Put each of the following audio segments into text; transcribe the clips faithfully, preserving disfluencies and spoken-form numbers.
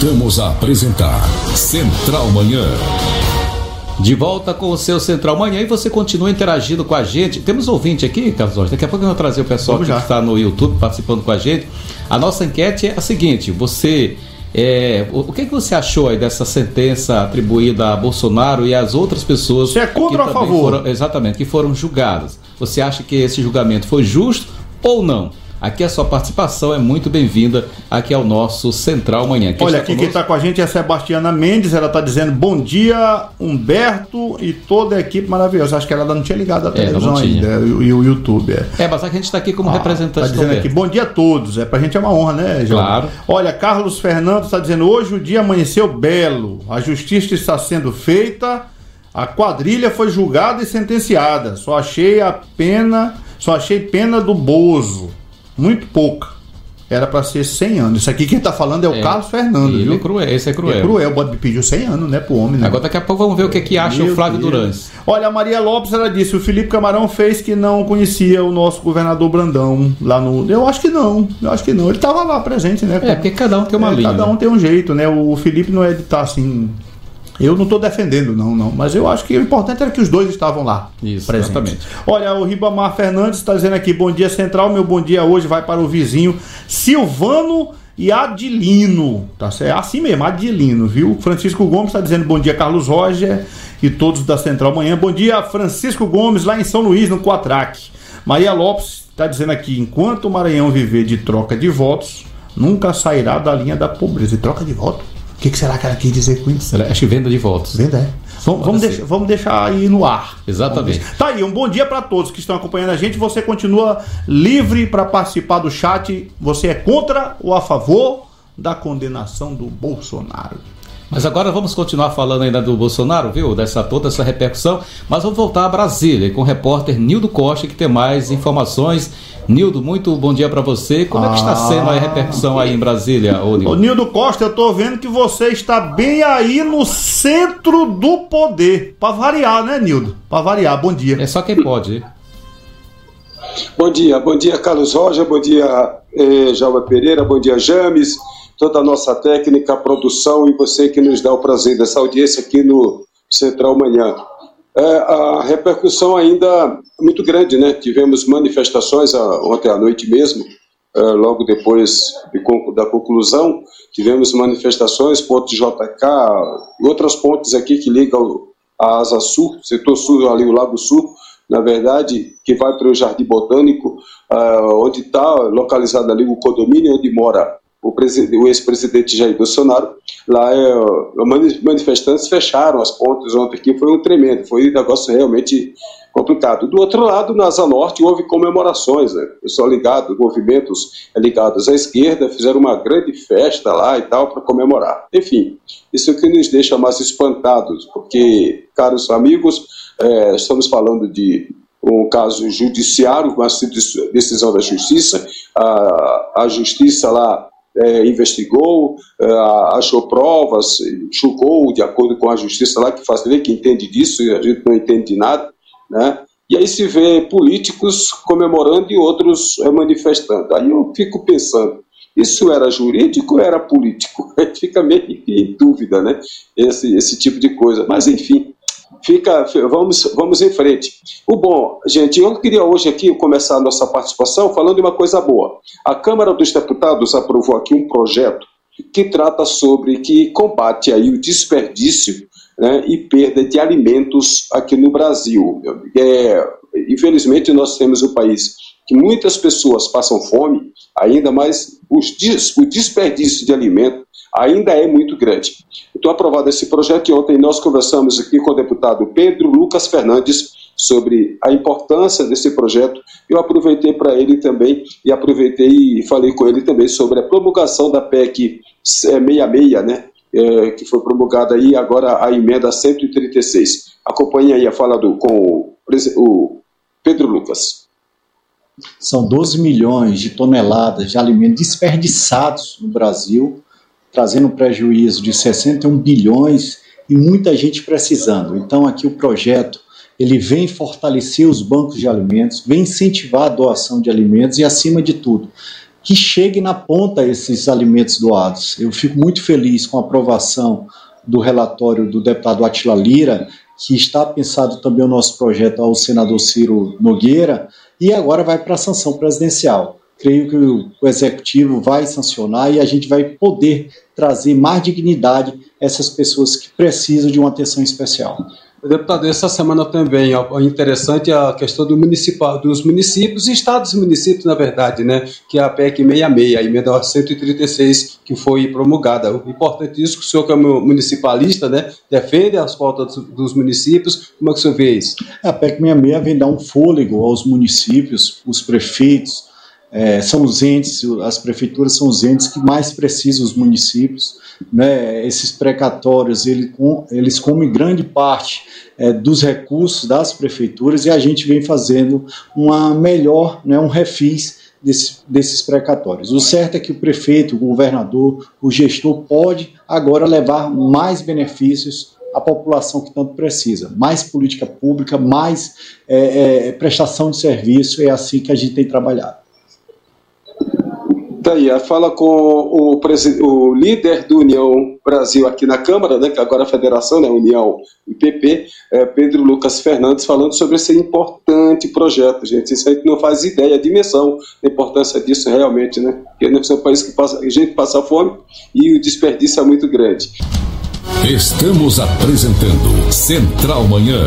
Voltamos a apresentar Central Manhã. De volta com o seu Central Manhã, e você continua interagindo com a gente. Temos ouvinte aqui, Carlos Rocha. Daqui a pouco eu vou trazer o pessoal que está no YouTube participando com a gente. A nossa enquete é a seguinte: você, é, o, o que, que você achou aí dessa sentença atribuída a Bolsonaro e às outras pessoas? Você é contra ou a favor? Foram, exatamente, que foram julgadas. Você acha que esse julgamento foi justo ou não? Aqui a sua participação é muito bem-vinda aqui ao nosso Central Manhã. Quem Olha, aqui conosco? Quem está com a gente é a Sebastiana Mendes. Ela está dizendo bom dia, Humberto e toda a equipe maravilhosa. Acho que ela não tinha ligado a televisão é, ainda e o YouTube. É, é mas a gente está aqui como ah, representante. Está dizendo aqui, bom dia a todos. É, pra gente é uma honra, né, João? Claro. Olha, Carlos Fernando está dizendo, hoje o dia amanheceu belo. A justiça está sendo feita, a quadrilha foi julgada e sentenciada. Só achei a pena, só achei pena do Bozo. Muito pouca. Era para ser cem anos. Isso aqui quem tá falando é o é, Carlos Fernando, ele viu? É cruel, esse é cruel. É cruel, pediu cem anos, né, pro homem, né? Agora daqui a pouco vamos ver o que, que acha Meu o Flávio Deus. Durães. Olha, a Maria Lopes, ela disse, o Felipe Camarão fez que não conhecia o nosso governador Brandão lá no... Eu acho que não, eu acho que não. Ele tava lá presente, né? É, porque cada um tem uma é, linha. Cada um tem um jeito, né? O Felipe não é de estar assim... Eu não estou defendendo, não, não. Mas eu acho que o importante era que os dois estavam lá. Isso, presentes. Exatamente. Olha, o Ribamar Fernandes está dizendo aqui, bom dia Central, meu bom dia hoje vai para o vizinho Silvano e Adilino. Tá certo? É assim mesmo, Adilino, viu? Francisco Gomes está dizendo bom dia Carlos Roger e todos da Central Manhã. Bom dia Francisco Gomes lá em São Luís, no Quatraque. Maria Lopes está dizendo aqui, enquanto o Maranhão viver de troca de votos, nunca sairá da linha da pobreza. E troca de voto? O que, que será que ela quis dizer com isso? Acho que venda de votos. Venda, é. Vamos, vamos, deixar, vamos deixar aí no ar. Exatamente. Tá aí, um bom dia para todos que estão acompanhando a gente. Você continua livre para participar do chat. Você é contra ou a favor da condenação do Bolsonaro? Mas agora vamos continuar falando ainda do Bolsonaro, viu? Dessa toda essa repercussão. Mas vamos voltar a Brasília com o repórter Nildo Costa, que tem mais informações. Nildo, muito bom dia para você. Como ah, é que está sendo a repercussão aí em Brasília, ô Nildo? Ô Nildo Costa, eu tô vendo que você está bem aí no centro do poder. Para variar, né, Nildo? Para variar, bom dia. É só quem pode, hein? Bom dia, bom dia Carlos Roger, bom dia eh, Jalva Pereira, bom dia James, toda a nossa técnica, a produção e você que nos dá o prazer dessa audiência aqui no Central Manhã. É, a repercussão ainda é muito grande, né? Tivemos manifestações a, ontem à noite mesmo, é, logo depois de, da conclusão, tivemos manifestações, ponte J K e outras pontes aqui que ligam a Asa Sul, setor sul, ali o Lago Sul, na verdade, que vai para o Jardim Botânico, uh, onde está localizado ali o condomínio onde mora o, o ex-presidente Jair Bolsonaro. Lá é, manifestantes fecharam as pontes ontem aqui, foi um tremendo, foi um negócio realmente complicado. Do outro lado, na Asa Norte, houve comemorações, né? Pessoal ligado, movimentos ligados à esquerda, fizeram uma grande festa lá e tal, para comemorar. Enfim, isso é o que nos deixa mais espantados, porque, caros amigos, é, estamos falando de um caso judiciário, com a decisão da justiça, a, a justiça lá É, investigou, é, achou provas, julgou de acordo com a justiça lá, que faz lei, que entende disso, e a gente não entende de nada, né? E aí se vê políticos comemorando e outros é, manifestando. Aí eu fico pensando, isso era jurídico ou era político? A gente fica meio em dúvida, né? Esse, esse tipo de coisa. Mas enfim, fica, vamos, vamos em frente. O bom, gente, eu queria hoje aqui começar a nossa participação falando de uma coisa boa. A Câmara dos Deputados aprovou aqui um projeto que trata sobre, que combate aí o desperdício, né, e perda de alimentos aqui no Brasil. É, infelizmente nós temos um país que muitas pessoas passam fome, ainda mais os, o desperdício de alimento ainda é muito grande. Então, aprovado esse projeto, e ontem nós conversamos aqui com o deputado Pedro Lucas Fernandes sobre a importância desse projeto. Eu aproveitei para ele também, e aproveitei e falei com ele também sobre a promulgação da P E C sessenta e seis, né, é, que foi promulgada aí agora a emenda cento e trinta e seis. Acompanhe aí a fala do, com o, o Pedro Lucas. São doze milhões de toneladas de alimentos desperdiçados no Brasil, trazendo um prejuízo de sessenta e um bilhões e muita gente precisando. Então aqui o projeto ele vem fortalecer os bancos de alimentos, vem incentivar a doação de alimentos e, acima de tudo, que chegue na ponta esses alimentos doados. Eu fico muito feliz com a aprovação do relatório do deputado Átila Lira, que está pensado também o nosso projeto ao senador Ciro Nogueira, e agora vai para a sanção presidencial. Creio que o Executivo vai sancionar e a gente vai poder trazer mais dignidade a essas pessoas que precisam de uma atenção especial. Deputado, essa semana também é interessante a questão do municipal, dos municípios e estados e municípios, na verdade, né, que é a P E C sessenta e seis, a emenda cento e trinta e seis, que foi promulgada. O importante é isso, que o senhor, que é municipalista, né, defende as pautas dos municípios. Como é que o senhor vê isso? A P E C sessenta e seis vem dar um fôlego aos municípios, os prefeitos, é, são os entes, as prefeituras são os entes que mais precisam os municípios, né? Esses precatórios, ele, eles comem grande parte é, dos recursos das prefeituras e a gente vem fazendo uma melhor, né, um refis desse, desses precatórios. O certo é que o prefeito, o governador, o gestor pode agora levar mais benefícios à população que tanto precisa, mais política pública, mais é, é, prestação de serviço, é assim que a gente tem trabalhado. Daí, a fala com o, o líder do União Brasil aqui na Câmara, né, que agora é a Federação, né, União e P P, é Pedro Lucas Fernandes, falando sobre esse importante projeto, gente. Isso aí não faz ideia, a dimensão da importância disso realmente, né? Porque nós somos um país que passa, a gente passa fome e o desperdício é muito grande. Estamos apresentando Central Manhã.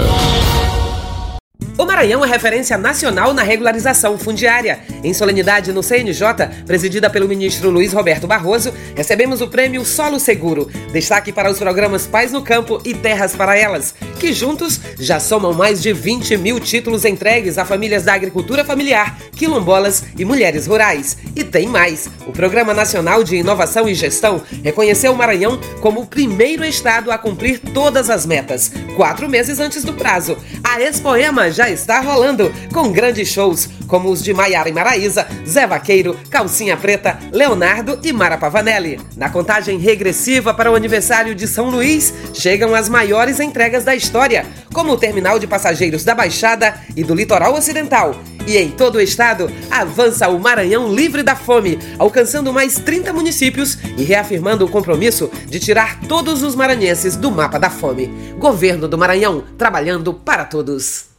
O Maranhão é referência nacional na regularização fundiária. Em solenidade no C N J, presidida pelo ministro Luiz Roberto Barroso, recebemos o prêmio Solo Seguro. Destaque para os programas Paz no Campo e Terras para Elas, que juntos já somam mais de vinte mil títulos entregues a famílias da agricultura familiar, quilombolas e mulheres rurais. E tem mais. O Programa Nacional de Inovação e Gestão reconheceu o Maranhão como o primeiro estado a cumprir todas as metas, quatro meses antes do prazo. A Expoema já está rolando, com grandes shows como os de Maiara e Maraísa, Zé Vaqueiro, Calcinha Preta, Leonardo e Mara Pavanelli. Na contagem regressiva para o aniversário de São Luís, chegam as maiores entregas da história, como o terminal de passageiros da Baixada e do Litoral Ocidental. E em todo o estado, avança o Maranhão livre da fome, alcançando mais trinta municípios e reafirmando o compromisso de tirar todos os maranhenses do mapa da fome. Governo do Maranhão, trabalhando para todos.